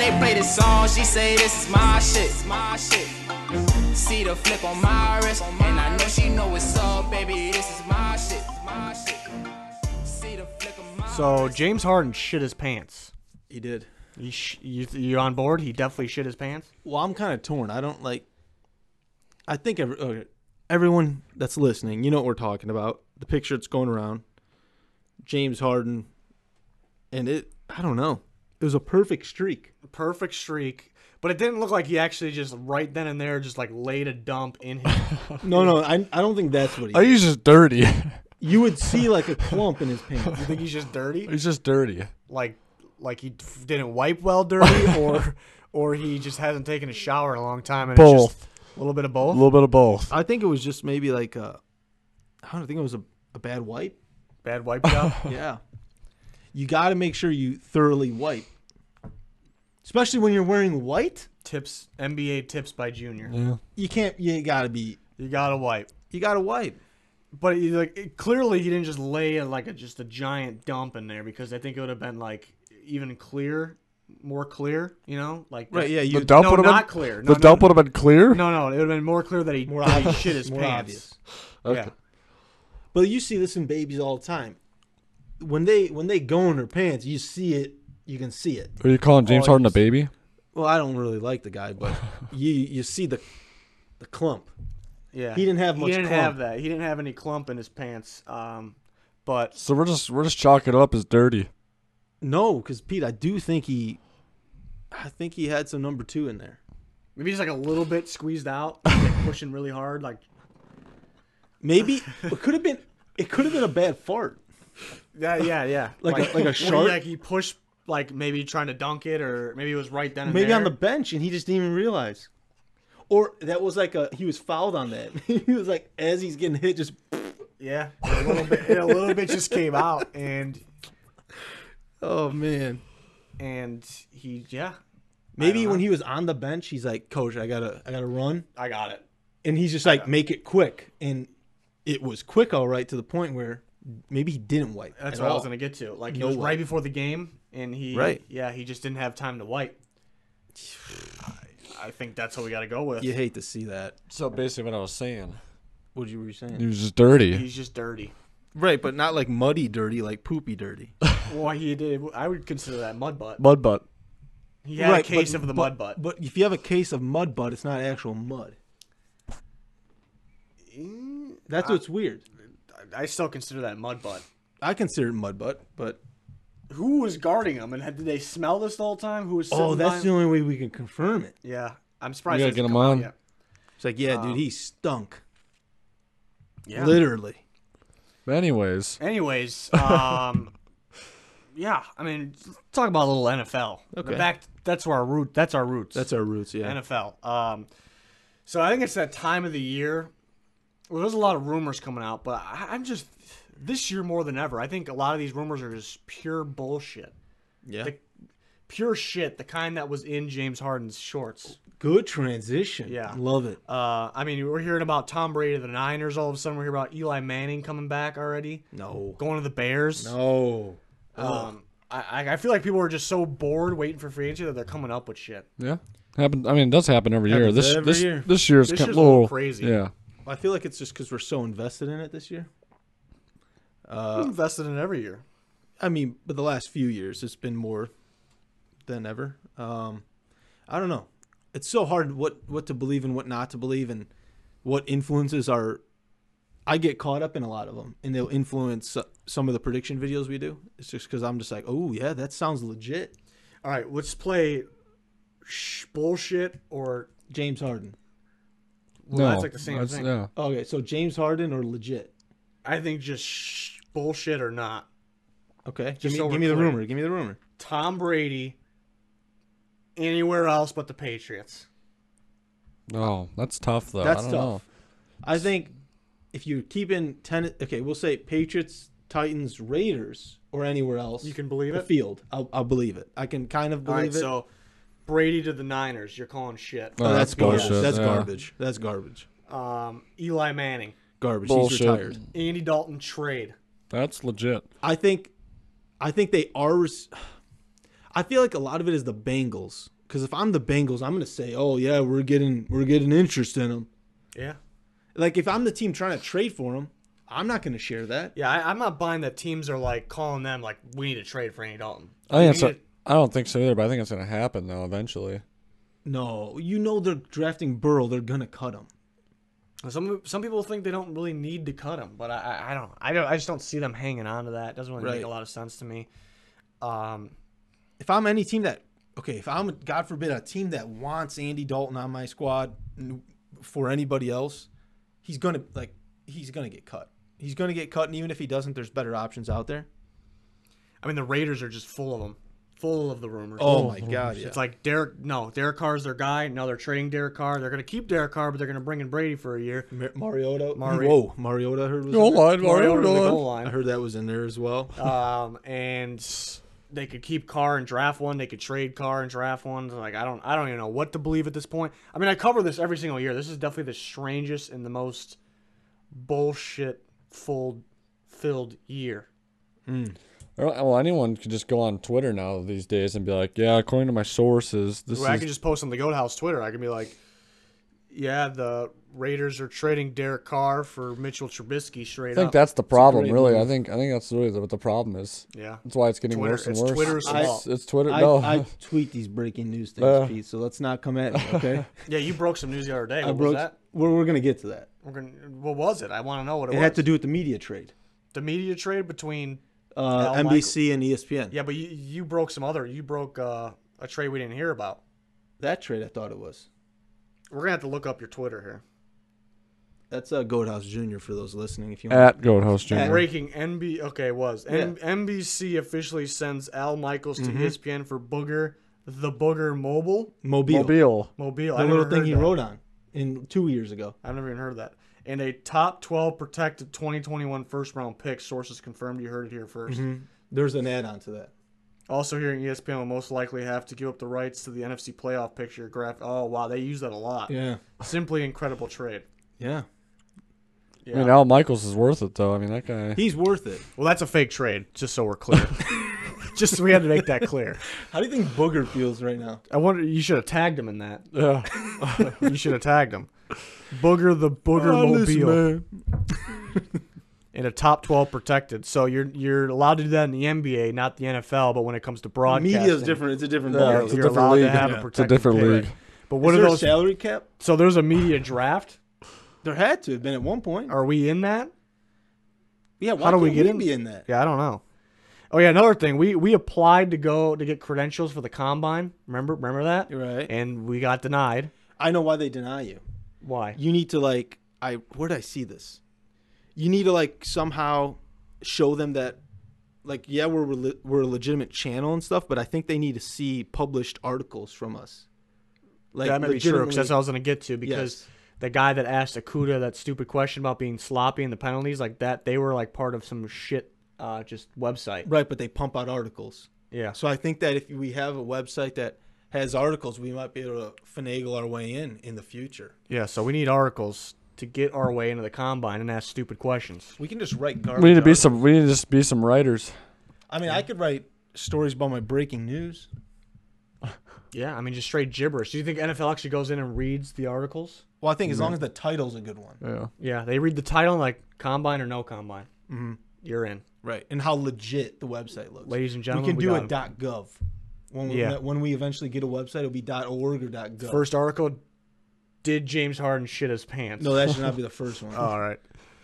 they play this song, she say this is my shit. See the flip on my wrist, and I know she know what's up, baby. This is my shit. See the flick on my So James Harden shit his pants. He did. You on board? He definitely shit his pants. Well, I'm kind of torn. I don't like. I think everyone that's listening, you know what we're talking about. The picture that's going around, James Harden, and I don't know. It was a perfect streak. Perfect streak. But it didn't look like he actually just right then and there just like laid a dump in his. No, I don't think that's what he He's just dirty. You would see like a clump in his pants. You think he's just dirty? He's just dirty. Like he didn't wipe well dirty, or he just hasn't taken a shower in a long time. And Both. It's just a little bit of A both. little bit of both. I think it was just maybe like I don't think it was a bad wipe. Bad wipe job. Yeah. You got to make sure you thoroughly wipe. Especially when you're wearing white. Tips, NBA tips by Junior. Yeah. You got to be. You gotta wipe. You got to wipe. But clearly he didn't just lay just a giant dump in there, because I think it would have been like even more clear, you know? Like Right, yeah. The dump no, would have not been clear. The dump would have been clear. No, it would have been more clear that he, More that he obvious. shit his More pants. obvious. Okay. Yeah. But you see this in babies all the time. When they go in their pants, you see it. You can see it. Are you calling James Oh, Harden a he's- baby? Well, I don't really like the guy, but you see the clump. Yeah. He didn't have much He didn't clump. have that. He didn't have any clump in his pants. But So we're just chalking it up as dirty. No, because Pete, I think he had some number 2 in there. maybe he's like a little bit squeezed out, like pushing really hard. Like Maybe it could have been a bad fart. yeah. Like a where shark? Like he pushed, like maybe trying to dunk it, or maybe it was right then and Maybe there. on the bench and he just didn't even realize. Or that was like he was fouled on that. He was like, as he's getting hit, just Yeah, a little bit just came out, and oh man. he I Maybe don't when know. he was on the bench, he's like, Coach, I gotta run, I got it. and he's just like, make it quick, and it was quick, all right, to the point where maybe he didn't wipe. That's at what I all. was gonna get to. Like, No it was wipe. right before the game, and he he just didn't have time to wipe. I think that's what we got to go with. You hate to see that. So basically, what I was saying, What were you saying? he was just dirty. He's just dirty. Right, but not like muddy dirty, like poopy dirty. Well, he did. I would consider that mud butt. Mud butt. He had Right, a case but- of the mud butt. But if you have a case of mud butt, it's not actual mud. That's what's weird. I still consider that mud butt. I consider it mud butt, but Who was guarding him, and did they smell this the whole time? Who was? oh, sitting that's behind- the only way we can confirm it. Yeah, I'm surprised. You it gotta get hasn't him come out on. yet. It's like, yeah, dude, he stunk. Yeah. Literally. But anyways, Anyways, yeah. I mean, let's talk about a little NFL. Okay. That's our root. That's our roots. That's our roots, yeah. NFL. So I think it's that time of the year. Well, there's a lot of rumors coming out, but I'm just this year more than ever. I think a lot of these rumors are just pure bullshit. Yeah. Pure shit. The kind that was in James Harden's shorts. Good transition. Yeah. Love it. I mean, we're hearing about Tom Brady to the Niners. All of a sudden, we're hearing about Eli Manning coming back already. No. Going to the Bears. No. I feel like people are just so bored waiting for free agency that they're coming up with shit. yeah, happen. I mean, it does happen every year. Happens This every this year. this year's This kind year's of a little little crazy. Yeah, I feel like it's just because we're so invested in it this year. I'm invested in every year. I mean, but the last few years, it's been more than ever. I don't know. It's so hard what to believe and what not to believe, and what influences are. I get caught up in a lot of them, and they'll influence some of the prediction videos we do. It's just because I'm just like, oh yeah, that sounds legit. All right, let's play bullshit or James Harden. well, no, that's like the same that's- thing. Yeah, Okay, so James Harden or legit? I think just bullshit or not. Okay, give Just so me we're the clear. rumor. Give me the rumor. Tom Brady anywhere else but the Patriots. no, that's tough though. That's I don't tough. know. I think if you keep in 10, okay, we'll say Patriots, Titans, Raiders, or anywhere else. You can believe the it? field. I'll believe it. I can kind of All right, believe it. so Brady to the Niners, you're calling shit. Oh, that's garbage. bullshit. That's yeah. garbage. That's garbage. Eli Manning, Garbage. Bullshit. He's retired. Andy Dalton trade. That's legit. I think they are. I feel like a lot of it is the Bengals. Because if I'm the Bengals, I'm gonna say, "Oh yeah, we're getting interest in him." Yeah. Like if I'm the team trying to trade for him, I'm not gonna share that. Yeah, I'm not buying that teams are like calling them like we need to trade for Andy Dalton. I think We it's I don't think so either, but I think it's going to happen though eventually. No, they're drafting Burrow. They're gonna cut him. Some people think they don't really need to cut him, but I just don't see them hanging on to that. It doesn't really make Right. a lot of sense to me. If I'm any team if I'm, God forbid, a team that wants Andy Dalton on my squad for anybody else, he's gonna get cut. He's gonna get cut, and even if he doesn't, there's better options out there. I mean, the Raiders are just full of them, full of the rumors. Oh my God, yeah. It's like Derek Carr's their guy. No, they're trading Derek Carr. They're going to keep Derek Carr, but they're going to bring in Brady for a year. Mariota. Mario- Mariota. I heard was Goal in there. line, Mariota to the Mariota. goal I line. heard that was in there as well. And they could keep Carr and draft one. They could trade Carr and draft one. Like I don't even know what to believe at this point. I mean, I cover this every single year. This is definitely the strangest and the most bullshit filled year. Well, anyone could just go on Twitter now these days and be like, "Yeah, according to my sources, this Where I is." can just post on the Goat House Twitter. I can be like, yeah, the Raiders are trading Derek Carr for Mitchell Trubisky straight I think up. that's the problem, great really. move. I think that's really what the problem is. Yeah. That's why it's getting Twitter- worse and it's worse. Twitter's fault. It's Twitter. I No, tweet these breaking news things, Pete. So let's not come at me, okay? Yeah, you broke some news the other day. What was that? We're gonna get to that. What was it? I want to know what it It was. had to do with the media trade, The media trade between Al NBC and ESPN. Yeah, but you broke a trade we didn't hear about. That trade, I thought it was. We're gonna have to look up your Twitter here. That's Goat House Jr. for those listening. If you want. at Goat House Jr. Breaking was Yeah. NBC officially sends Al Michaels to Mm-hmm. ESPN for the Booger Mobile. Mobile. Mobile. The little thing he wrote on 2 years ago. I've never even heard of that. And a top 12 protected 2021 first round pick. Sources confirmed. You heard it here 1st. There's an add-on to that. Also, hearing ESPN will most likely have to give up the rights to the NFC playoff picture graph. Oh wow, they use that a lot. Yeah. Simply incredible trade. Yeah. Yeah. I mean, Al Michaels is worth it, though. I mean, that guy. He's worth it. Well, that's a fake trade. Just so we're clear. Just we had to make that clear. How do you think Booger feels right now? I wonder. You should have tagged him in that. Yeah. You should have tagged him. The Booger Mobile. In a top 12 protected. So you're allowed to do that in the NBA, not the NFL. But when it comes to broadcasting, Media is different. It's a different Yeah, ball. it's a you're different allowed league. to have Yeah. a It's a protected different pick. league. But Is what are there a those? salary cap? So there's a media draft. There had to have been at one point. Are we in that? Yeah. Why How do we can't get in? be in that? Yeah, I don't know. Oh yeah, another thing. We applied to get credentials for the combine. Remember that? You're right. And we got denied. I know why they deny you. Why? You need to where did I see this? You need to somehow show them that yeah, we're a legitimate channel and stuff, but I think they need to see published articles from us. That may be true because that's what I was going to get to. Because Yes. the guy that asked Akuda that stupid question about being sloppy in the penalties, like that, they were part of some shit, just website. Right, but they pump out articles. Yeah. So I think that if we have a website that has articles, we might be able to finagle our way in the future. Yeah. So we need articles to get our way into the combine and ask stupid questions. We can just write garbage. We need to be articles. We need to just be some writers. I mean, I could write stories about my breaking news. Yeah. I mean, just straight gibberish. Do you think NFL actually goes in and reads the articles? Well, I think as long as the title's a good one. Yeah. Yeah. They read the title and combine or no combine. Mm-hmm. You're in. Right. And how legit the website looks. Ladies and we gentlemen, can do got it .gov. Yeah. When we eventually get a website, it'll be .org or .gov. First article, did James Harden shit his pants? No, that should not be the first one. All right.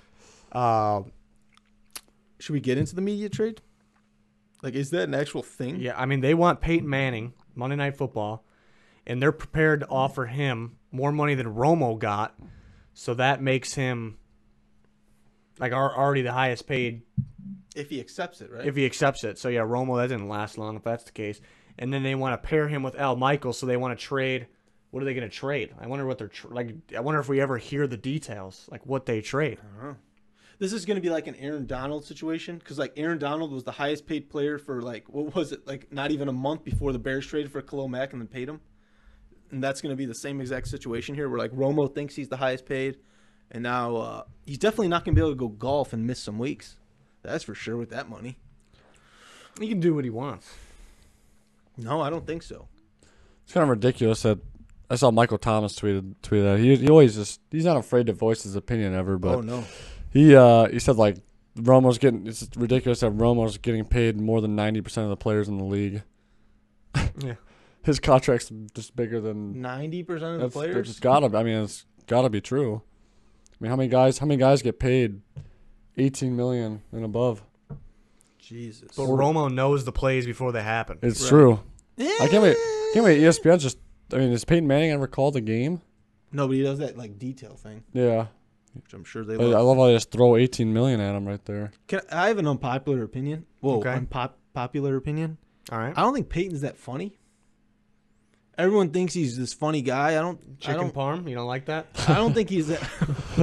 Should we get into the media trade? Is that an actual thing? Yeah, I mean, they want Peyton Manning, Monday Night Football, and they're prepared to offer him more money than Romo got, so that makes him already the highest paid If he accepts it, right? if he accepts it. So yeah, Romo, that didn't last long if that's the case. And then they want to pair him with Al Michaels, so they want to trade. What are they going to trade? I wonder what they're I wonder if we ever hear the details, what they trade. This is going to be like an Aaron Donald situation because Aaron Donald was the highest paid player for what was it, not even a month before the Bears traded for Khalil Mack and then paid him. And that's going to be the same exact situation here where Romo thinks he's the highest paid, and now he's definitely not going to be able to go golf and miss some weeks. That's for sure with that money. He can do what he wants. No, I don't think so. It's kind of ridiculous that I saw Michael Thomas tweeted that he always he's not afraid to voice his opinion ever, but Oh no. he said like it's ridiculous that Romo's getting paid more than 90% of the players in the league. Yeah. His contract's just bigger than 90% of the players. It's gotta be true. I mean, how many guys get paid $18 million and above? Jesus. But Romo knows the plays before they happen. It's Right. true. I can't wait. ESPN just. I mean, has Peyton Manning ever called a game? Nobody does that like detail thing, Yeah. which I'm sure they I love. love how they just throw $18 million at him right there. I have an unpopular opinion. Whoa, Okay. popular opinion. All right. I don't think Peyton's that funny. Everyone thinks he's this funny guy. I don't Parm, you don't like that? I don't think he's that.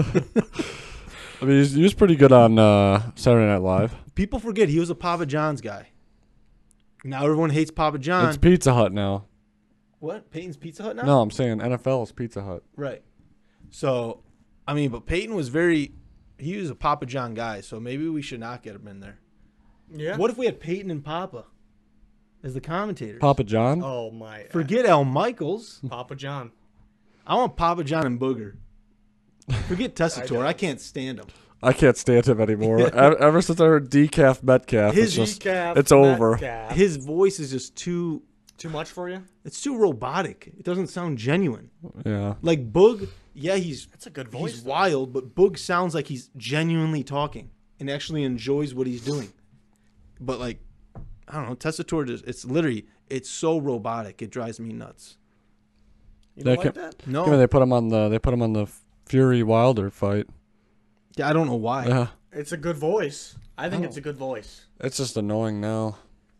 I mean, he was pretty good on Saturday Night Live. People forget he was a Papa John's guy. Now everyone hates Papa John. It's Pizza Hut now. What? Peyton's Pizza Hut now? No, I'm saying NFL is Pizza Hut. Right. So, I mean, but Peyton was he was a Papa John guy, so maybe we should not get him in there. Yeah. What if we had Peyton and Papa as the commentators? Papa John? Oh my. Forget Al Michaels. Papa John. I want Papa John and Booger. Forget Tessitore. I can't stand him. I can't stand him anymore. Ever since I heard Decaf Metcalf, it's over. Metcalf. His voice is just too Too much for you? it's too robotic. It doesn't sound genuine. Yeah. Like Boog, yeah, That's a good voice. he's though. wild, but Boog sounds like he's genuinely talking and actually enjoys what he's doing. But like, I don't know, Tessitore it's so robotic. It drives me nuts. You don't They like can- that? No, Yeah, they put him on the Fury Wilder fight. I don't know why. Yeah. It's a good voice. I think it's a good voice. It's just annoying now.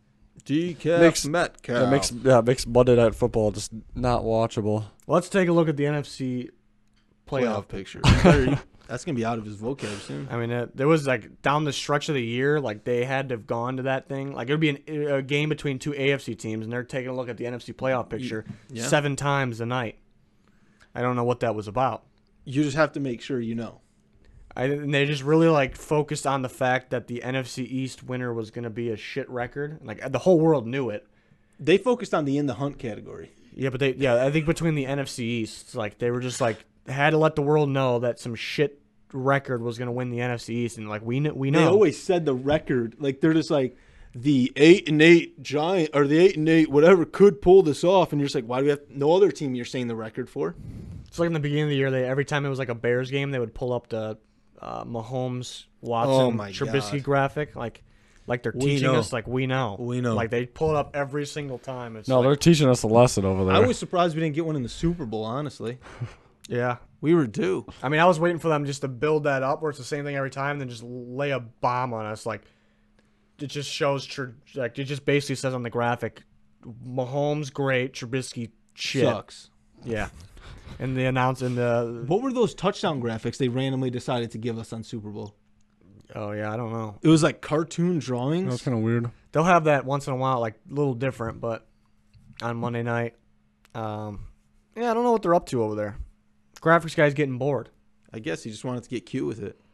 Decaf Metcalf. It makes Monday Night Football just not watchable. Let's take a look at the NFC playoff. picture. That's gonna be out of his vocab soon. I mean, there was like down the stretch of the year, like they had to have gone to that thing. Like it would be a game between two AFC teams, and they're taking a look at the NFC playoff picture Yeah. 7 times a night. I don't know what that was about. You just have to make sure you know. And they just really like focused on the fact that the NFC East winner was going to be a shit record. Like the whole world knew it. They focused on the in the hunt category. Yeah, but I think between the NFC East, like they were just like had to let the world know that some shit record was going to win the NFC East, and like we know. They always said the record. Like they're just like the 8-8 Giant or the 8-8 whatever could pull this off, and you're just like, why do we have no other team you're saying the record for? It's like in the beginning of the year, every time it was like a Bears game, they would pull up the Mahomes, Watson, my Trubisky God. graphic, like they're We teaching know. us, like we know, Like they pull it up every single time. It's No, like, they're teaching us a lesson over there. I was surprised we didn't get one in the Super Bowl. Honestly, yeah. we were due. I mean, I was waiting for them just to build that up, where it's the same thing every time, and then just lay a bomb on us. Like it just shows, like it just basically says on the graphic, Mahomes great, Trubisky shit. Sucks. Yeah, and they announced in the What were those touchdown graphics they randomly decided to give us on Super Bowl? oh yeah, I don't know. It was like cartoon drawings. That's kind of weird. They'll have that once in a while, like a little different, but on Monday night. Yeah, I don't know what they're up to over there. Graphics guy's getting bored. I guess he just wanted to get cute with it.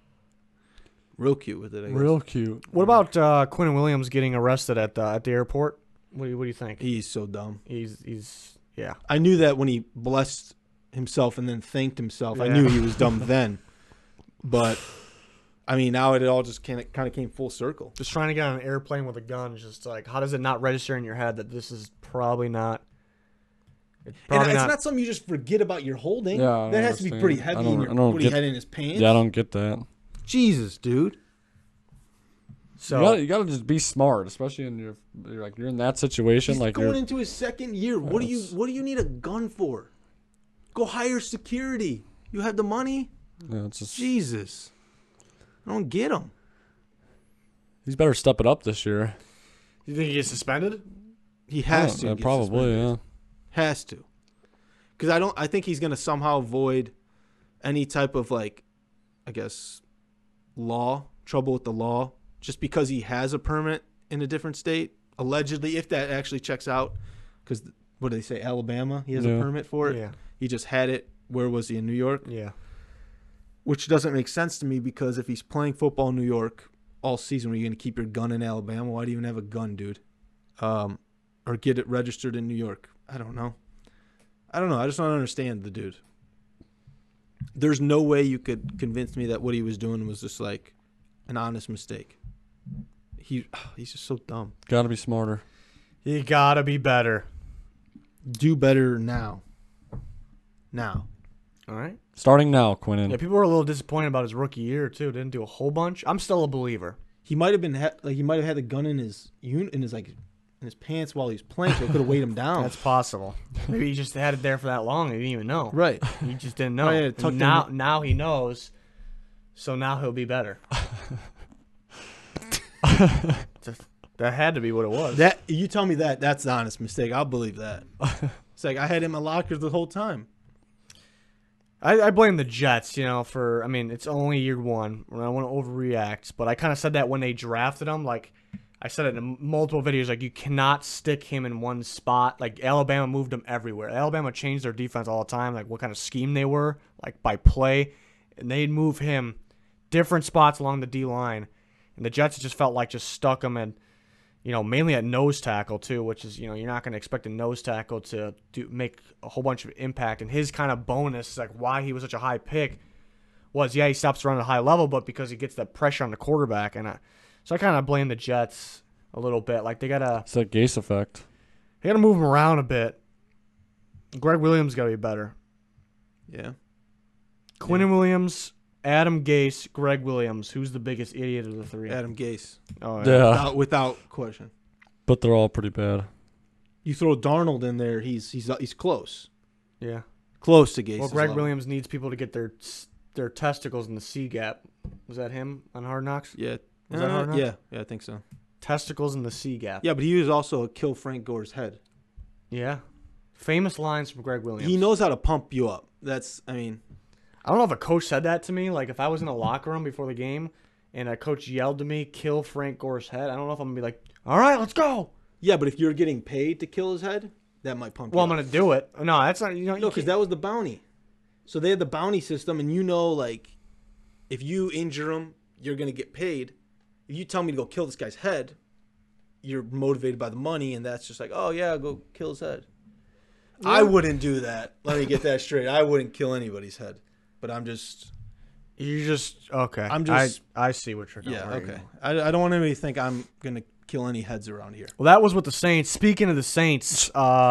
Real cute with it. I guess. Real cute. What about Quinn Williams getting arrested at the airport? What do you think? He's so dumb. He's yeah. I knew that when he blessed himself and then thanked himself. I Yeah. knew he was dumb then. But I mean, now it all just kind of came full circle. Just trying to get on an airplane with a gun is just like, how does it not register in your head that this is probably not? It's And probably it's not something you just forget about your holding. Yeah, I that has to be understand. pretty I heavy don't- in I your don't what he get- had in his pants. Yeah, I don't get that. Jesus, dude. So You gotta just be smart, especially in you're in that situation. He's like going you're, into his second year. What do you need a gun for? Go hire security. You have the money? yeah, it's just, Jesus. I don't get him. he's better step it up this year. you think he gets suspended? He has to. Yeah, get probably, suspended. yeah. Has to. Because I think he's going to somehow avoid any type of, like, I guess, trouble with the law, just because he has a permit in a different state, allegedly, if that actually checks out. Because, what do they say, Alabama? He has a Yeah. permit for it. Yeah. He just had it. Where was he, in New York? Yeah. Which doesn't make sense to me, because if he's playing football in New York all season, are you going to keep your gun in Alabama? Why do you even have a gun, dude? or get it registered in New York. I don't know. I just don't understand the dude. There's no way you could convince me that what he was doing was just like an honest mistake. He's just so dumb. Got to be smarter. You gotta be better. Do better now. Now. All right. Starting now, Quinnen. Yeah, people were a little disappointed about his rookie year too. Didn't do a whole bunch. I'm still a believer. He might have been he might have had the gun in his pants while he was playing, so it could have weighed him down. That's possible. Maybe he just had it there for that long. He didn't even know. Right. He just didn't know. Oh, yeah, tucked And now he knows. So now he'll be better. That had to be what it was. That you tell me that's the honest mistake. I'll believe that. It's like I had it in my locker the whole time. I blame the Jets, for, it's only year one. I don't want to overreact, but I kind of said that when they drafted him. Like, I said it in multiple videos, like, you cannot stick him in one spot. Like, Alabama moved him everywhere. Alabama changed their defense all the time, like, what kind of scheme they were, like, by play. And they'd move him different spots along the D-line. And the Jets just felt like just stuck him in, mainly at nose tackle, too, which is, you're not going to expect a nose tackle to make a whole bunch of impact. And his kind of bonus, like why he was such a high pick, was, he stops running at a high level, but because he gets that pressure on the quarterback. And so I kind of blame the Jets a little bit. Like, It's that Gase effect. They got to move him around a bit. Greg Williams got to be better. Yeah. Quinnen Williams, Adam Gase, Greg Williams. Who's the biggest idiot of the three? Adam Gase. Oh, Yeah. Without question. But they're all pretty bad. You throw Darnold in there, he's close. Yeah. Close to Gase. Well, Greg Williams needs people to get their testicles in the C gap. Was that him on Hard Knocks? Yeah. Was that Hard Knocks? Yeah, I think so. Testicles in the C gap. Yeah, but he was also a kill Frank Gore's head. Yeah. Famous lines from Greg Williams. He knows how to pump you up. I don't know if a coach said that to me. Like, if I was in a locker room before the game and a coach yelled to me, kill Frank Gore's head, I don't know if I'm going to be like, all right, let's go. Yeah, but if you're getting paid to kill his head, that might pump you Well, up. I'm going to do it. No, that's not, No, because that was the bounty. So they had the bounty system, and like, if you injure him, you're going to get paid. If you tell me to go kill this guy's head, you're motivated by the money, and that's just like, oh, yeah, go kill his head. Yeah. I wouldn't do that. Let me get that straight. I wouldn't kill anybody's head. But I'm just... Okay. I see what you're doing. Yeah, okay. I don't want anybody to think I'm going to kill any heads around here. Well, that was with the Saints. Speaking of the Saints,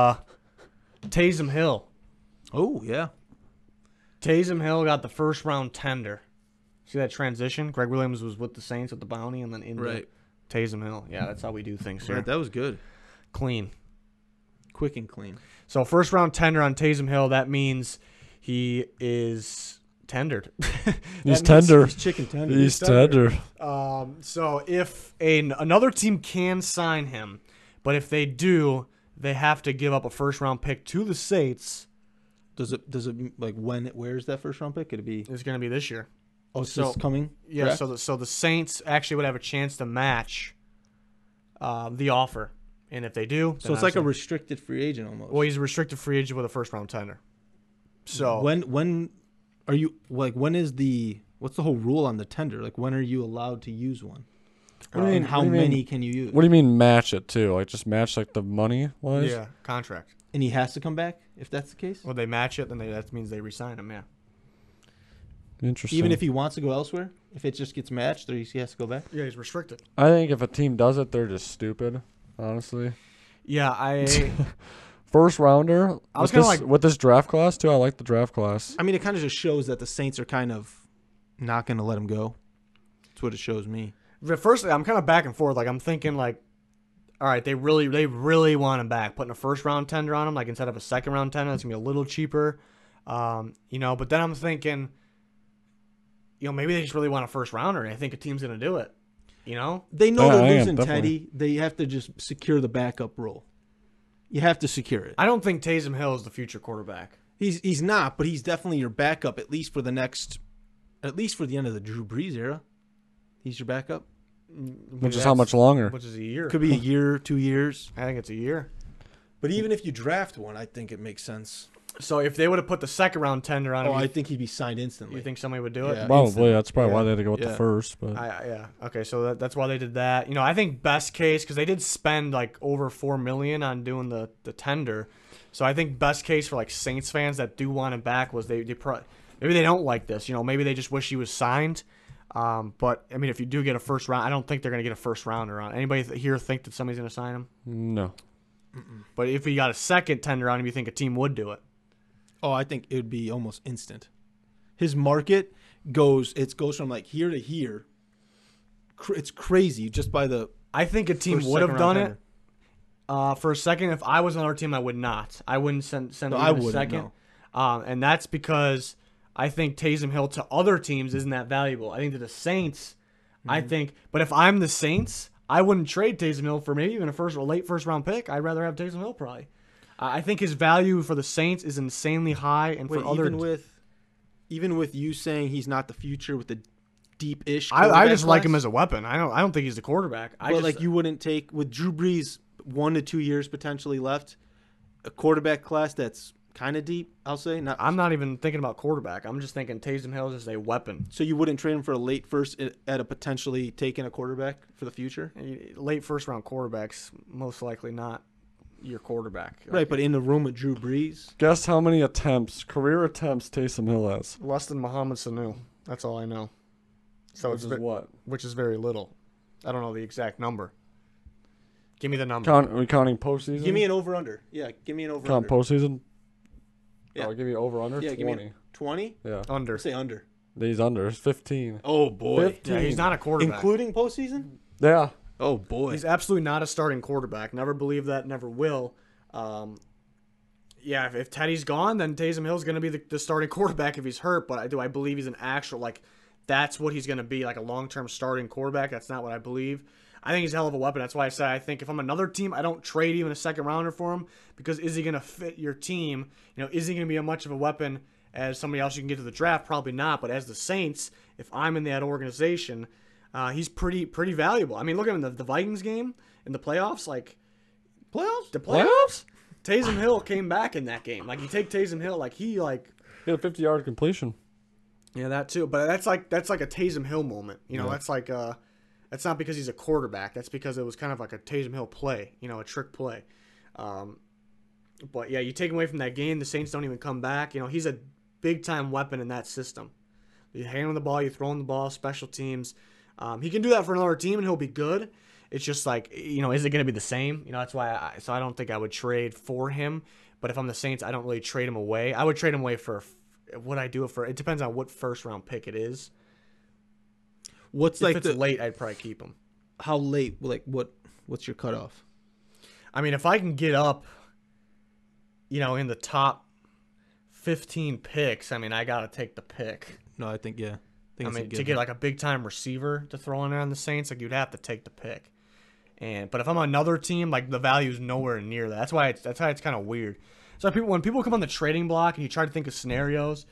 Taysom Hill. Oh, yeah. Taysom Hill got the first round tender. See that transition? Greg Williams was with the Saints with the bounty and then into Taysom Hill. Yeah, that's how we do things here. Right, that was good. Clean. Quick and clean. So first round tender on Taysom Hill, that means he is tendered. He's tender. He's chicken tender. He's tender. So if another team can sign him, but if they do, they have to give up a first round pick to the Saints. Does it like where's that first round pick? It'd be It's going to be this year. Oh, so it's coming? Yeah, so the Saints actually would have a chance to match the offer. And if they do, so it's like a restricted free agent almost. Well, he's a restricted free agent with a first round tender. So when are you what's the whole rule on the tender? Like when are you allowed to use one? And how many can you use? What do you mean match it too? Like just match like the money wise? Yeah, contract. And he has to come back if that's the case? Well, they match it, then that means they re-sign him, yeah. Interesting. Even if he wants to go elsewhere? If it just gets matched or he has to go back? Yeah, he's restricted. I think if a team does it, they're just stupid, honestly. Yeah, First rounder. I was kind of like with this draft class too. I like the draft class. I mean, it kind of just shows that the Saints are kind of not going to let him go. That's what it shows me. First, I'm kind of back and forth. Like I'm thinking, like, all right, they really want him back. Putting a first round tender on him, like instead of a second round tender, it's gonna be a little cheaper. But then I'm thinking, maybe they just really want a first rounder, and I think a team's gonna do it. They know they're losing definitely. Teddy. They have to just secure the backup role. You have to secure it. I don't think Taysom Hill is the future quarterback. He's not, but he's definitely your backup at least for the end of the Drew Brees era. He's your backup. Which is how much longer? Which is a year. Could be a year, 2 years. I think it's a year. But even if you draft one, I think it makes sense. So if they would have put the second round tender on Oh, him, I think he'd be signed instantly. you think somebody would do it? Yeah. Probably. instantly. That's probably why Yeah. they had to go with the Yeah. first. But Yeah. Okay, so that's why they did that. You know, I think best case, because they did spend like over $4 million on doing the tender. So I think best case for like Saints fans that do want him back was maybe they don't like this. You know, maybe they just wish he was signed. But I mean, if you do get a first round, I don't think they're gonna get a first rounder on. Anybody here think that somebody's gonna sign him? no. But if he got a second tender on him, you think a team would do it? Oh, I think it would be almost instant. His market goes from like here to here. It's crazy just by the I think a team first, would have second done round it. For a second, if I was on our team, I would not. I wouldn't send No, him I a wouldn't, second. no. And that's because I think Taysom Hill to other teams isn't that valuable. I think to the Saints, I think. But if I'm the Saints, I wouldn't trade Taysom Hill for maybe even a late first round pick. I'd rather have Taysom Hill probably. I think his value for the Saints is insanely high, and Wait, for other. even with you saying he's not the future with the deep-ish. I just like class, him as a weapon. I don't think he's the quarterback. But like you wouldn't take with Drew Brees 1 to 2 years potentially left, a quarterback class that's kind of deep. I'll say not. I'm not even thinking about quarterback. I'm just thinking Taysom Hill is a weapon. So you wouldn't trade him for a late first at a potentially taking a quarterback for the future, Late first round quarterbacks, most likely not your quarterback. right? But in the room with Drew Brees, Guess how many career attempts Taysom Hill has? Less than Mohamed Sanu. That's all I know. So Which is what? Which is very little. I don't know the exact number. Give me the number. Are we counting postseason? give me an over under. Yeah, give me an over Count under. postseason? Yeah. I'll give you over under Yeah, 20. give me 20. Yeah. Under. Say under. He's under. It's 15. Oh boy, 15. Yeah, he's not a quarterback. including postseason. Yeah. Oh boy, He's absolutely not a starting quarterback. Never believed that. Never will. Yeah, if Teddy's gone, then Taysom Hill's going to be the starting quarterback if he's hurt. But do I believe he's an actual, like, that's what he's going to be, like a long-term starting quarterback? That's not what I believe. I think he's a hell of a weapon. That's why I say I think if I'm another team, I don't trade even a second rounder for him, because is he going to fit your team? You know, is he going to be a much of a weapon as somebody else you can get to the draft? Probably not. But as the Saints, if I'm in that organization, he's pretty valuable. I mean, look at him in the Vikings game in the playoffs. Like, the playoffs? Taysom Hill came back in that game. Like, you take Taysom Hill, like, He had a 50-yard completion. yeah, that too. But that's like a Taysom Hill moment. You know, that's like that's not because he's a quarterback. That's because it was kind of like a Taysom Hill play. You know, a trick play. But yeah, you take him away from that game, the Saints don't even come back. You know, he's a big time weapon in that system. You handle the ball, you throw him the ball, special teams. He can do that for another team and he'll be good. It's just like, you know, is it going to be the same? You know, that's why I don't think I would trade for him. But if I'm the Saints, I don't really trade him away. I would trade him away for, would I do it for? It depends on what first round pick it is. what's If like it's late, I'd probably keep him. how late? Like what's your cutoff? I mean, if I can get up, you know, in the top 15 picks, I mean, I got to take the pick. No, I think yeah. I mean, to get like a big time receiver to throw in there on the Saints, like you'd have to take the pick. But if I'm another team, like the value is nowhere near that. That's why it's kind of weird. So when people come on the trading block and you try to think of scenarios,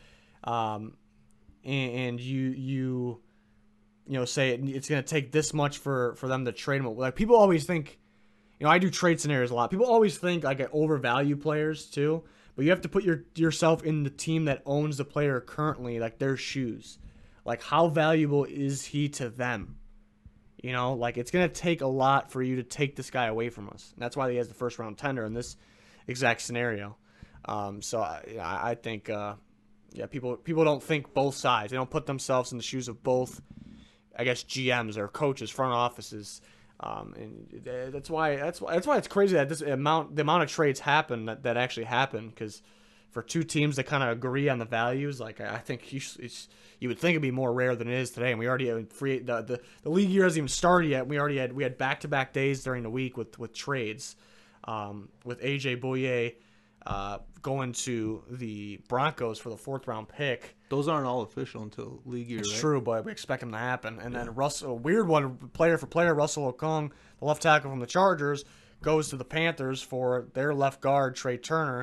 and you know say it's going to take this much for them to trade them. Like people always think, you know, I do trade scenarios a lot. People always think like I overvalue players too, but you have to put yourself in the team that owns the player currently, like their shoes. Like how valuable is he to them? You know, like it's going to take a lot for you to take this guy away from us. And that's why he has the first round tender in this exact scenario. So I think, people don't think both sides. They don't put themselves in the shoes of both, I guess, GMs or coaches, front offices. And that's why it's crazy that the amount of trades happen that actually happen, because for two teams that kind of agree on the values, like I think you would think it'd be more rare than it is today. And we already have the league year hasn't even started yet. We had back-to-back days during the week with trades, with AJ Bouye going to the Broncos for the 4th round pick. Those aren't all official until league year. It's right? true, but we expect them to happen. And then Russell, a weird one, player for player, Russell Okung, the left tackle from the Chargers, goes to the Panthers for their left guard, Trey Turner.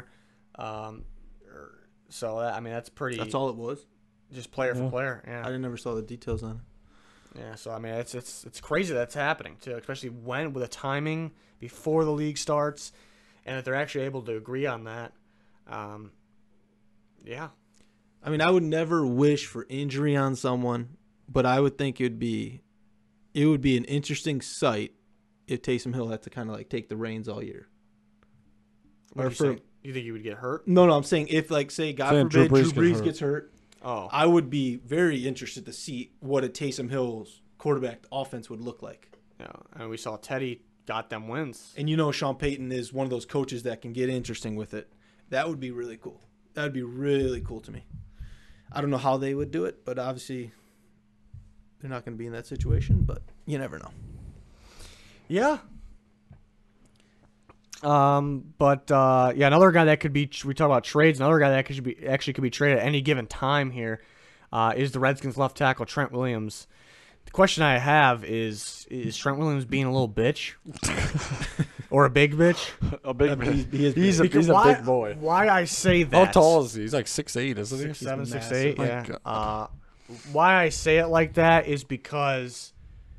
So I mean, that's pretty. That's all it was. Just player for player. Yeah. I never saw the details on it. Yeah. So I mean, it's crazy that's happening too, especially with the timing before the league starts, and that they're actually able to agree on that. Yeah. I mean, I would never wish for injury on someone, but I would think it would be an interesting sight if Taysom Hill had to kind of like take the reins all year. What Or are you for- saying? You think he would get hurt? No, I'm saying if, like, say, God Saying Drew forbid, Brees Drew gets Brees hurt. gets hurt, Oh. I would be very interested to see what a Taysom Hill's quarterback offense would look like. Yeah. And we saw Teddy got them wins. And Sean Payton is one of those coaches that can get interesting with it. That would be really cool. That would be really cool to me. I don't know how they would do it, but obviously they're not going to be in that situation, but you never know. Yeah. Another guy that could be, we talk about trades, another guy that could be traded at any given time here is the Redskins left tackle Trent Williams. The question I have is Trent Williams being a little bitch or a big bitch? A big He's a why, big boy. Why I say that? How tall is he? He's like 6'8", isn't he? 6'7", He's 6'8", massive. yeah. Why I say it like that is because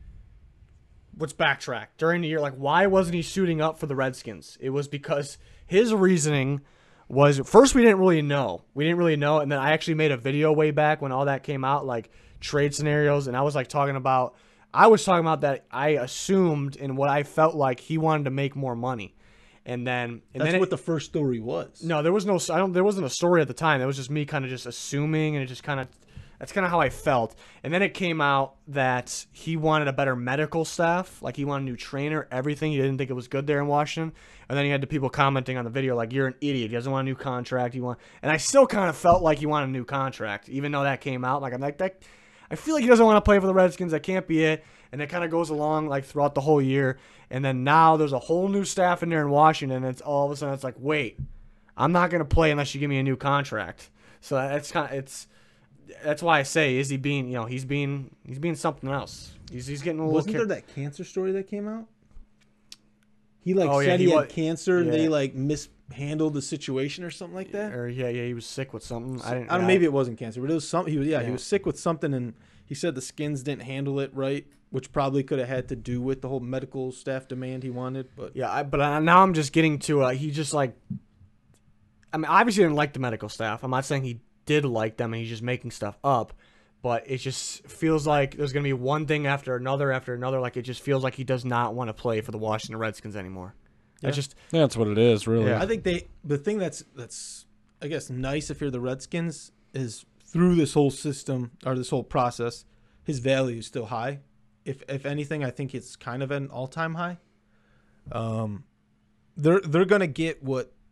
let's backtrack. During the year, like, why wasn't he suiting up for the Redskins? It was because his reasoning was, first, we didn't really know. And then I actually made a video way back when all that came out, like trade scenarios, and I was talking about that I assumed and what I felt like he wanted to make more money. That's what the first story was. No, there was no. There wasn't a story at the time. It was just me kind of just assuming, and it just kind of. That's kind of how I felt. And then it came out that he wanted a better medical staff, like he wanted a new trainer, everything. He didn't think it was good there in Washington. And then he had the people commenting on the video like, "You're an idiot. He doesn't want a new contract. And I still kind of felt like he wanted a new contract, even though that came out. Like I'm like that. I feel like he doesn't want to play for the Redskins. That can't be it. And it kind of goes along like throughout the whole year. And then now there's a whole new staff in there in Washington. And it's all of a sudden it's like, wait, I'm not going to play unless you give me a new contract. So that's that's why I say, is he being, he's being something else. He's getting a little. Wasn't there that cancer story that came out? He Oh, yeah, said he he had was- cancer and yeah. they mishandled the situation or something like that. Or he was sick with something. I don't know, maybe it wasn't cancer, but it was something. He was sick with something, and he said the Skins didn't handle it right, which probably could have had to do with the whole medical staff demand he wanted. But now I'm just getting to he just like. I mean, obviously he didn't like the medical staff. I'm not saying he did like them and he's just making stuff up, but it just feels like there's gonna be one thing after another. Like it just feels like he does not want to play for the Washington Redskins anymore. Yeah. That's what it is, really. Yeah. I think the thing that's I guess nice if you're the Redskins is through this whole system or this whole process, his value is still high. If anything, I think it's kind of an all-time high. They're gonna get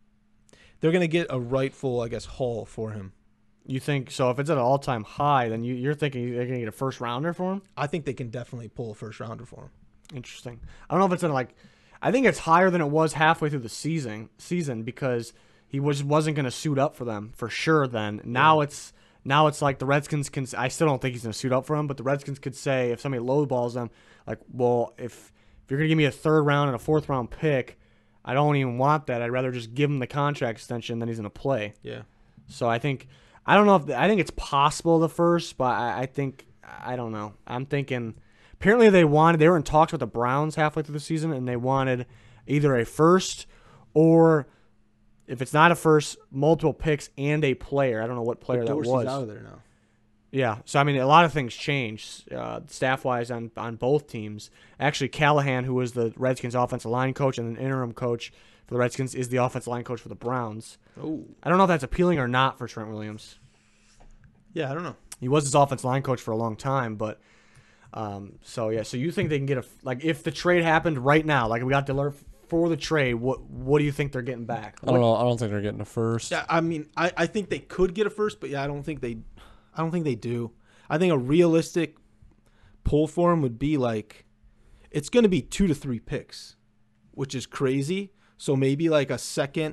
a rightful, I guess, haul for him. You think so? If it's at an all-time high, then you're thinking they're gonna get a first rounder for him? I think they can definitely pull a first rounder for him. Interesting. I don't know if it's in I think it's higher than it was halfway through the season because he wasn't going to suit up for them for sure. Then now it's like the Redskins can. I still don't think he's going to suit up for them, but the Redskins could say if somebody lowballs them, like, well, if you're going to give me a third round and a fourth round pick, I don't even want that. I'd rather just give him the contract extension than he's going to play. Yeah. So I think I think it's possible the first, but I don't know. I'm thinking. Apparently they were in talks with the Browns halfway through the season, and they wanted either a first or, if it's not a first, multiple picks and a player. I don't know what player that Dorsey's was. out of there now. Yeah, so I mean, a lot of things changed staff-wise on both teams. Actually, Callahan, who was the Redskins offensive line coach and an interim coach for the Redskins, is the offensive line coach for the Browns. Oh. I don't know if that's appealing or not for Trent Williams. Yeah, I don't know. He was his offensive line coach for a long time, but so you think they can get if the trade happened right now, like we got to learn for the trade, what do you think they're getting back? I don't know. I don't think they're getting a first. Yeah, I mean, I think they could get a first, but yeah, I don't think they do. I think a realistic pull for him would be it's going to be 2 to 3 picks, which is crazy. So maybe like a second,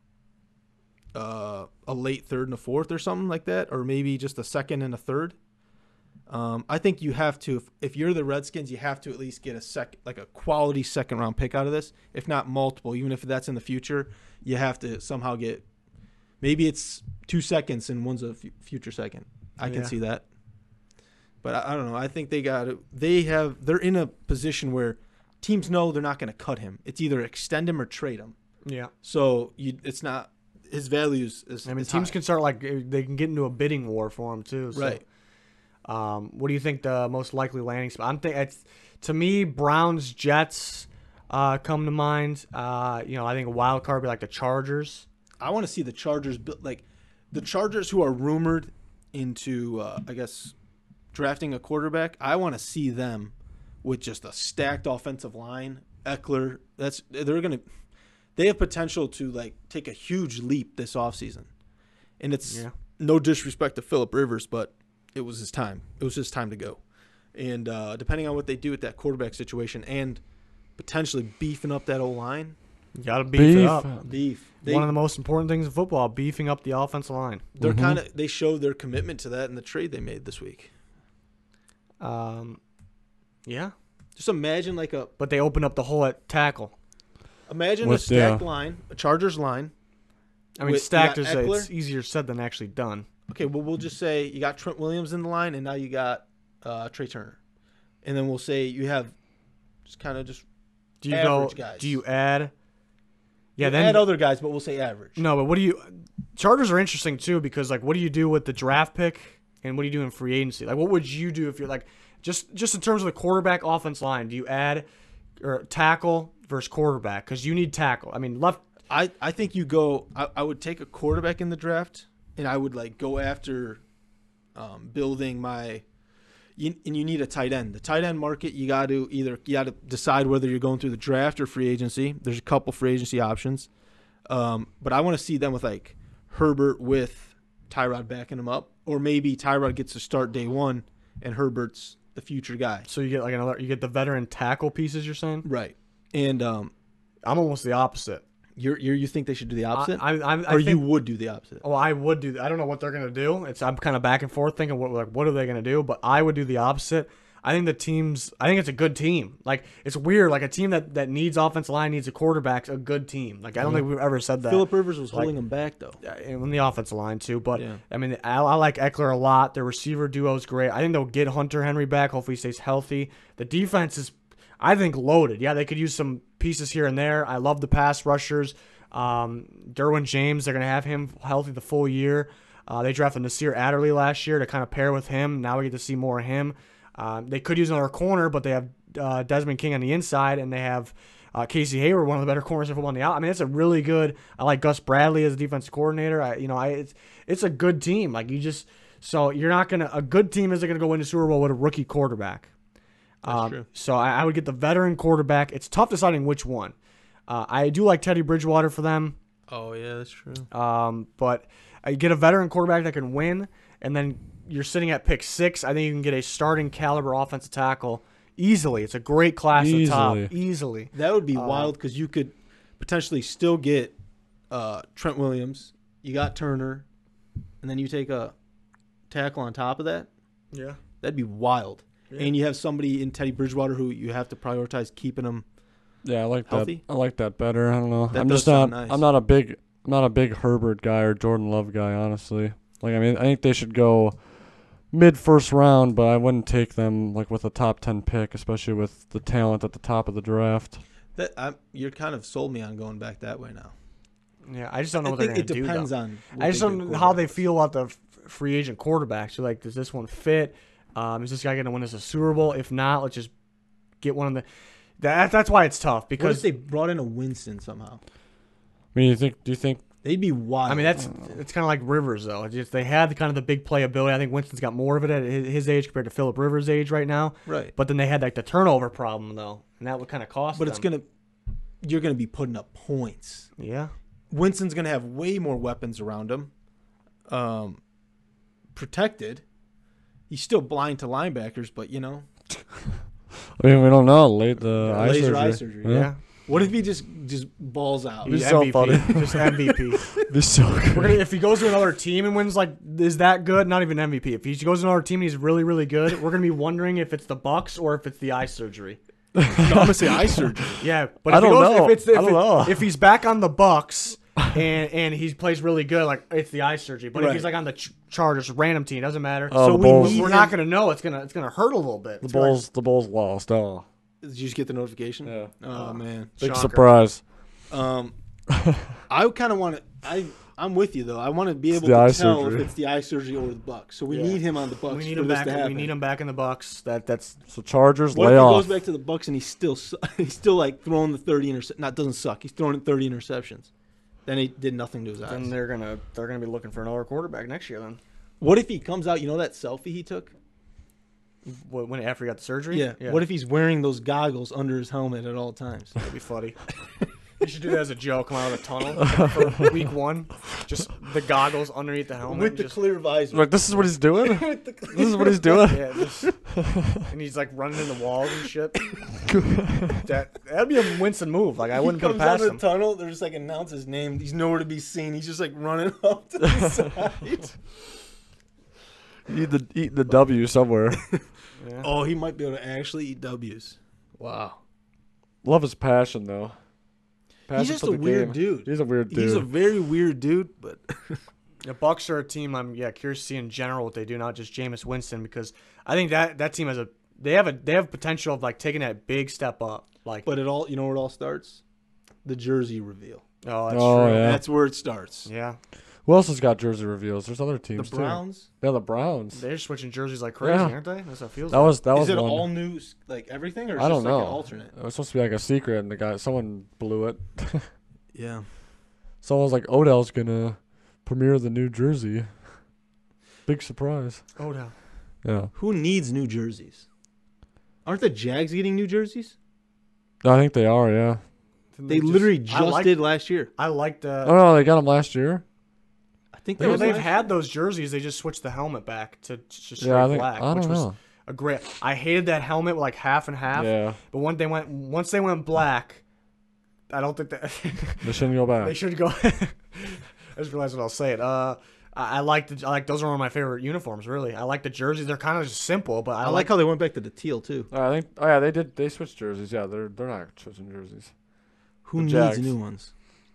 a late third and a fourth or something like that, or maybe just a second and a third. I think you have to, if you're the Redskins, you have to at least get a quality second round pick out of this, if not multiple. Even if that's in the future, you have to somehow get. Maybe it's 2 seconds and one's a future second. I can see that, but I don't know. I think they're in a position where teams know they're not going to cut him. It's either extend him or trade him. Yeah. So his values is. I mean, is teams high. can start they can get into a bidding war for him too. So. Right. What do you think the most likely landing spot? To me, Browns, Jets come to mind. I think a wild card would be like the Chargers. I want to see the Chargers the Chargers who are rumored into I guess drafting a quarterback. I want to see them with just a stacked offensive line. Eckler, they have potential to like take a huge leap this offseason. And it's no disrespect to Phillip Rivers, but it was his time. It was his time to go. And depending on what they do with that quarterback situation and potentially beefing up that O-line. You got to beef it up. One of the most important things in football, beefing up the offensive line. They're they showed their commitment to that in the trade they made this week. Yeah. Just imagine But they opened up the hole at tackle. Imagine a stacked line, a Chargers line. I mean, with- stacked you is got Eckler. it's easier said than actually done. Okay, well, we'll just say you got Trent Williams in the line, and now you got Trey Turner. And then we'll say you have just kind of just Do you average guys. Do you add? Yeah, You then add other guys, but we'll say average. No, but what do you? Chargers are interesting too because what do you do with the draft pick and what do you do in free agency? What would you do if you're just in terms of the quarterback offense line? Do you add or tackle versus quarterback because you need tackle? I mean, left. I think you go. I would take a quarterback in the draft, and I would go after building my. And you need a tight end. The tight end market, you got to decide whether you're going through the draft or free agency. There's a couple free agency options, but I want to see them with Herbert with Tyrod backing him up, or maybe Tyrod gets to start day one and Herbert's the future guy. So you get you get the veteran tackle pieces. You're saying Right, and I'm almost the opposite. you think they should do the opposite, I or think, you would do the opposite? Oh, I would do. I don't know what they're gonna do. I'm kind of back and forth thinking what are they gonna do, but I would do the opposite. I think it's a good team. It's weird. A team that needs offensive line needs a quarterback. A good team. I don't think we've ever said that. Phillip Rivers was holding him back though. In the offensive line too, but Yeah. I mean, I like Eckler a lot. Their receiver duo is great. I think they'll get Hunter Henry back. Hopefully, he stays healthy. The defense is, I think, loaded. Yeah, they could use some pieces here and there. I love the pass rushers. Derwin James, they're gonna have him healthy the full year. They drafted Nasir Adderley last year to kind of pair with him. Now we get to see more of him. They could use another corner, but they have Desmond King on the inside, and they have Casey Hayward, one of the better corners in football on the out. I mean, it's a really good. I like Gus Bradley as a defensive coordinator. It's a good team. So you're not gonna. A good team isn't gonna go win the Super Bowl with a rookie quarterback. That's true. So I would get the veteran quarterback. It's tough deciding which one. I do like Teddy Bridgewater for them. Oh yeah, that's true. But you get a veteran quarterback that can win, and then you're sitting at pick 6. I think you can get a starting caliber offensive tackle easily. It's a great class at the top. Easily. That would be wild because you could potentially still get Trent Williams. You got Turner, and then you take a tackle on top of that. Yeah. That'd be wild. Yeah. And you have somebody in Teddy Bridgewater who you have to prioritize keeping him. Yeah, I like Healthy? that. I like that better. I don't know. That I'm does just not. sound nice. I'm not a big Herbert guy or Jordan Love guy, honestly. I think they should go mid first round, but I wouldn't take them with a top 10 pick, especially with the talent at the top of the draft. You're kind of sold me on going back that way now. Yeah, I just don't know I what they're think going to do. it depends though. on. what I just they don't do know how they quarterbacks. feel about the free agent quarterbacks. So, does this one fit? Is this guy going to win us a Super Bowl? If not, let's just get one of the. That's why it's tough What if because they brought in a Winston somehow? I mean, do you think? They'd be wild. I mean it's kind of like Rivers though. They had the big playability. I think Winston's got more of it at his age compared to Phillip Rivers' age right now. right. But then they had the turnover problem though, and that would kind of cost. But them. you're gonna be putting up points. Yeah. Winston's gonna have way more weapons around him. Protected. He's still blind to linebackers, but I mean, we don't know. The laser eye eye surgery. surgery. Yeah. What if he just balls out? He's so MVP. funny. Just MVP. This is so good. If he goes to another team and wins, is that good? Not even MVP. If he goes to another team and he's really, really good, we're gonna be wondering if it's the Bucks or if it's the eye surgery. No, I'm gonna say eye surgery. Yeah, but I if he don't goes, know. I don't know. if he's back on the Bucks and he plays really good, it's the eye surgery. But if he's Right. on the Chargers, random team, doesn't matter. Oh, So the Bulls. we're not gonna know. It's gonna hurt a little bit. The Bulls lost. Oh, Did you just get the notification? yeah. Oh man. Big Shocker. surprise. I kind of want to. I'm with you though. I want to be able the eye to tell surgery. if it's the eye surgery or the Bucks. So we Yeah. need him on the Bucks We need for him this back. to happen. We need him back in the Bucks. That's So Chargers, What lay if he off. goes back to the Bucks and he's still like throwing the 30 interceptions? Not doesn't suck. He's throwing 30 interceptions. Then he did nothing to his eyes. then they're gonna be looking for another quarterback next year. Then What if he comes out? You know that selfie he took? when after he got the surgery. Yeah. What if he's wearing those goggles under his helmet at all times? That'd be funny. You should do that as a joke. Come out of the tunnel for week 1. Just the goggles underneath the helmet. With the just, clear visor. Like, this is what he's doing? With the This is what he's doing? yeah, just, and he's like running in the walls and shit. That'd be a Winston move. Like I wouldn't he put it comes out past of the him. tunnel. They're just like announce his name. He's nowhere to be seen. He's just like running up to the side. Eat the W somewhere. Yeah. Oh, he might be able to actually eat W's. Wow. Love his passion, though. Passion He's just for a the weird game. dude. He's a weird dude. He's a very weird dude, but The Bucks are a team I'm curious to see in general what they do, not just Jameis Winston, because I think that team has they have potential of like taking that big step up. Like it all, you know where it all starts? The jersey reveal. oh, that's Oh, true. yeah. That's where it starts. Yeah. Who else has got jersey reveals? There's other The teams, Browns. too. Yeah, the Browns. They're switching jerseys like crazy, Yeah. aren't they? That's how it feels. That like. was Is it one. all new, like everything, or is I it don't just like know. an alternate? It was supposed to be like a secret, and someone blew it. Yeah. Someone was like, Odell's gonna premiere the new jersey. Big surprise. Oh no. Yeah. Who needs new jerseys? Aren't the Jags getting new jerseys? I think they are, yeah. They literally just did last year. I like the. Oh, no, they got them last year? I think Well, was they've last had those jerseys. They just switched the helmet back to straight Yeah, I think. black, I which don't was know. a great. I hated that helmet with like half and half. Yeah. But once they went black, I don't think that They shouldn't go back. they should go. I just realized what I'll say. I like those are one of my favorite uniforms. Really, I like the jerseys. They're kind of just simple, but I like how they went back to the teal too. I think. Oh yeah, they did. They switched jerseys. Yeah, they're not switching jerseys. Who The needs Jags. new ones?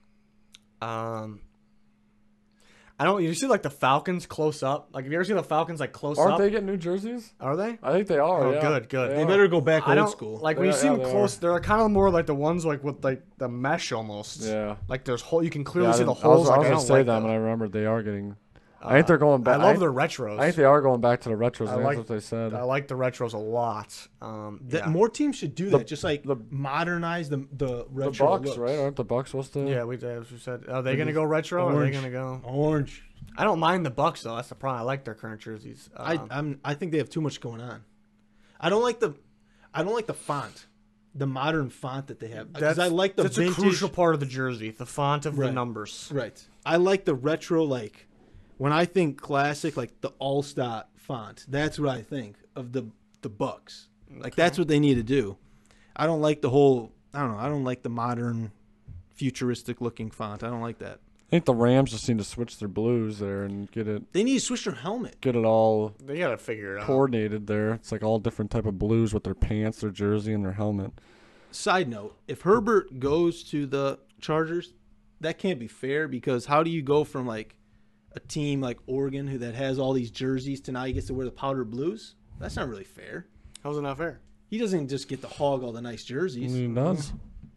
I don't. You see like the Falcons close up. Like have you ever seen the Falcons like close Aren't up? they getting new jerseys? Are they? I think they are. Oh, yeah. good, good. They are. better go back I old don't school. like when you Yeah, see them they close. are. They're kind of more like the ones like with like the mesh almost. Yeah. Like there's hole. You can clearly Yeah, see the I was holes. Like, I gonna don't say like that, those. and I remembered they are getting. I think they're going back. I love their retros. I think they are going back to the retros. I I think like- that's what they said. I like the retros a lot. That Yeah. more teams should do The- that. Just like modernize the The retro Bucks, looks. right? Aren't the Bucks supposed to? Yeah, we said. Are they gonna go retro? Or are they Orange. gonna go? Orange. I don't mind the Bucks though. That's the problem. I like their current jerseys. I think they have too much going on. I don't like the font, the modern font that they have. Because I like the that's vintage. a crucial part of the jersey. The font of the Right. numbers. Right. I like the retro, like when I think classic, like the All-Star font. That's what I think of the Bucks. Like that's what they need to do. I don't like the whole. I don't know. I don't like the modern, futuristic looking font. I don't like that. I think the Rams just need to switch their blues there and get it They need to switch their helmet. Oh. all They gotta figure it out. coordinated there. It's like all different type of blues with their pants, their jersey, and their helmet. Side note: if Herbert goes to the Chargers, that can't be fair because how do you go from like a team like Oregon that has all these jerseys to now he gets to wear the powder blues? That's not really fair. How's it not fair? He doesn't just get to hog all the nice jerseys. He does.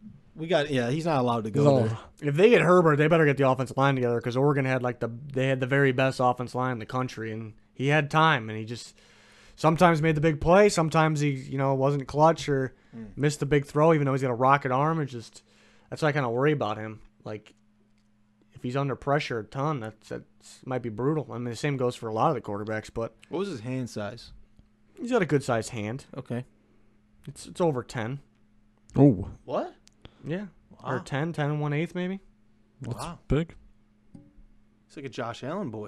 He's not allowed to He's go all- there. If they get Herbert, they better get the offensive line together because Oregon had they had the very best offensive line in the country, and he had time, and he just sometimes made the big play, sometimes he wasn't clutch or missed the big throw, even though he's got a rocket arm. It's just that's why I kind of worry about him. Like if he's under pressure a ton, that might be brutal. I mean, the same goes for a lot of the quarterbacks, but What was his hand size? he's got a good sized hand. Okay. It's over 10. Oh, What? Yeah. Or Wow. 10 and 1/8 maybe. that's Wow. big. It's like a Josh Allen boy.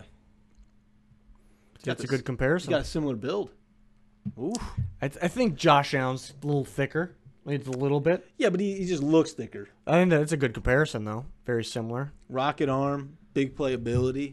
That's a this- good He's comparison. got a similar build. Ooh. I think Josh Allen's a little thicker. It's a little bit. Yeah, but he just looks thicker. I think that's a good comparison, though. Very similar. Rocket arm, big playability.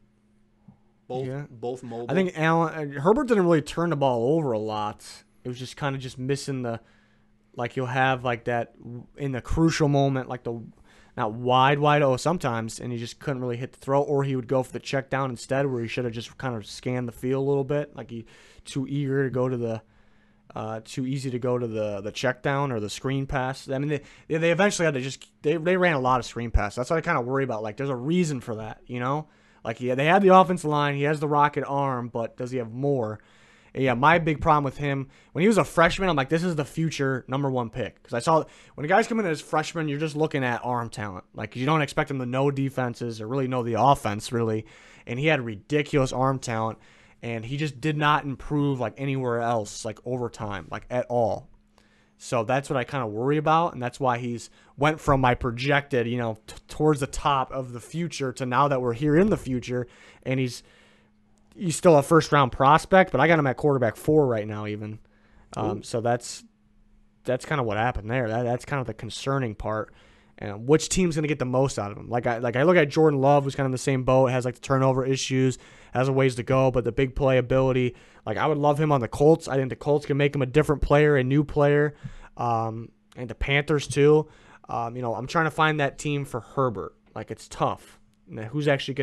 Both mobile. I think Herbert didn't really turn the ball over a lot. It was just kind of just missing like you'll have like that in the crucial moment, like the not wide sometimes, and he just couldn't really hit the throw, or he would go for the check down instead, where he should have just kind of scanned the field a little bit, like he too eager to go to the too easy to go to the check down or the screen pass. I mean, they eventually had to just they ran a lot of screen pass. That's what I kind of worry about. Like, there's a reason for that, you know. Like, yeah, they had the offensive line. He has the rocket arm, but does he have more? And yeah, my big problem with him, when he was a freshman, I'm like, this is the future #1 pick. Because I saw when the guys come in as freshmen, you're just looking at arm talent. Like, you don't expect him to know defenses or really know the offense, really. And he had ridiculous arm talent, and he just did not improve, like, anywhere else, like, over time, like, at all. So that's what I kind of worry about, and that's why he's went from my projected, you know, towards the top of the future to now that we're here in the future, and he's still a first-round prospect, but I got him at quarterback 4 right now even. So that's kind of what happened there. That's kind of the concerning part. And which team's going to get the most out of him? Like I look at Jordan Love, who's kind of in the same boat, has like the turnover issues, has a ways to go, but the big play ability. Like, I would love him on the Colts. I think the Colts can make him a different player, a new player, and the Panthers too. You know, I'm trying to find that team for Herbert. Like, it's tough. Who's actually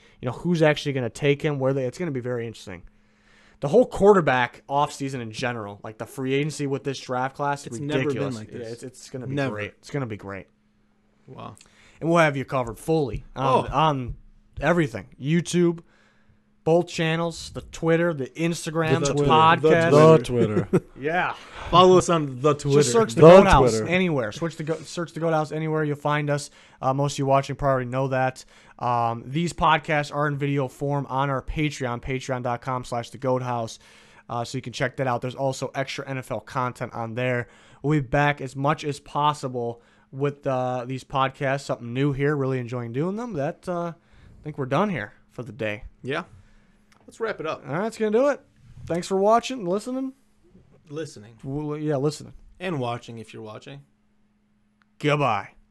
gonna take him? It's gonna be very interesting. The whole quarterback offseason in general, like the free agency with this draft class, It's ridiculous. never been like this. Yeah, it's gonna be Never. great. It's gonna be great, Wow. and we'll have you covered fully on everything: YouTube, both channels, the Twitter, the Instagram, The the Twitter. podcast. The Twitter. Yeah. Follow us on the Twitter. Just search the The Goat House Twitter. anywhere. Search the Goat House anywhere. You'll find us. Most of you watching probably know that. These podcasts are in video form on our Patreon, patreon.com/thegoathouse. So you can check that out. There's also extra NFL content on there. We'll be back as much as possible with these podcasts. Something new here. Really enjoying doing them. I think we're done here for the day. Yeah. Let's wrap it up. All right, that's going to do it. Thanks for watching and listening. Listening Listening. and watching if you're watching. Goodbye.